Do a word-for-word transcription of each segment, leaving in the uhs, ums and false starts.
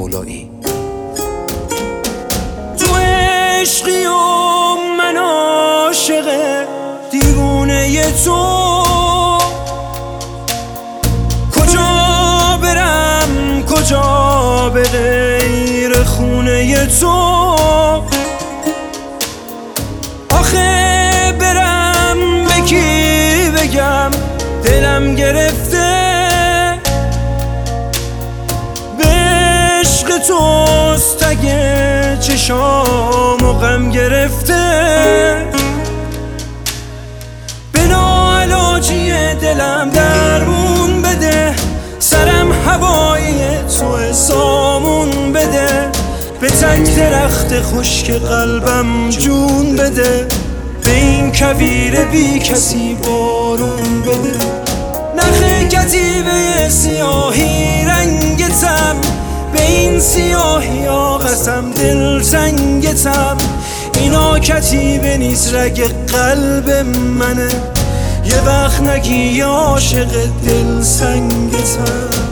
مولایی. تو عشقی و من عاشق دیوونه تو، کجا برم کجا به غیر خونه تو، آخه برم به کی بگم دلم گرفته، به عشق توست اگه چشام و غم گرفته، به ناعلاجی دلم درمون بده، سرم هوایی تو سامون بده، به تک درخت خشک قلبم جون بده، به این کویر بی کسی بارون بده. نخ کتیبه سیاهی رنگتم، به این سیاهی ها قسم دل تنگتم، اینا کتیبه نیست رگ قلب منه، یه وقت نگی عاشق دل سنگتم.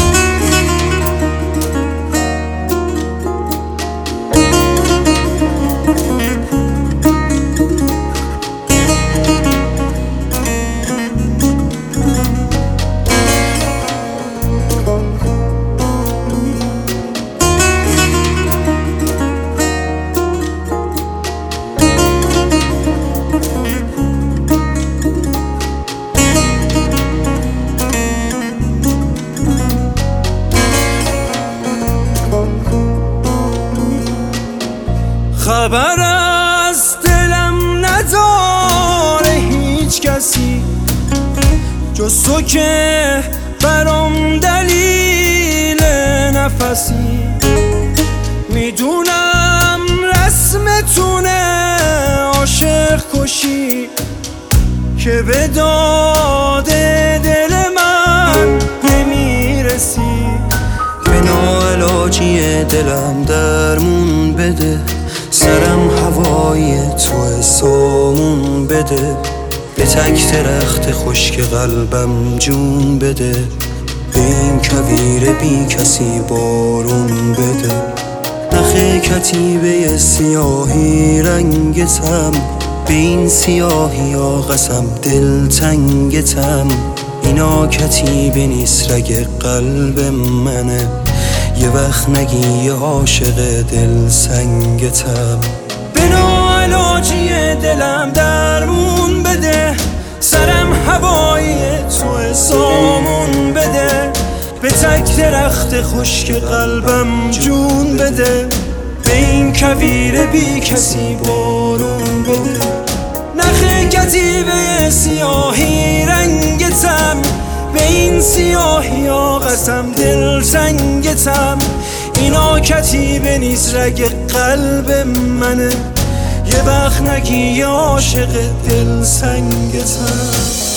خبر از دلم نداره هیچ کسی جز تو که برام دلیل نفسی، میدونم رسمتونه عاشق کشی که به داد دل من نمیرسی، به ناعلاجی دلم درمون بده، سرم هوای تو سامون بده، به تک درخت خشک قلبم جون بده، به این کویر بی کسی بارون بده. نخ کتیبه سیاهی رنگتم، به این سیاهی ها قسم دل تنگتم، اینا کتیبه نیست رگ قلب منه، یه وقت نگی عاشق دل سنگتم. به ناعلاجی دلم درمون بده، سرم هوایی تو سامون بده، به تک درخت خشک قلبم جون بده، به این کویر بی کسی بارون بده. نخ کتیبه سیاهی رنگتم، به این سیاهی ها قسم دل تنگتم، اینا کتیبه نیست رگ قلب منه، یه وقت نگی عاشق دل سنگتم.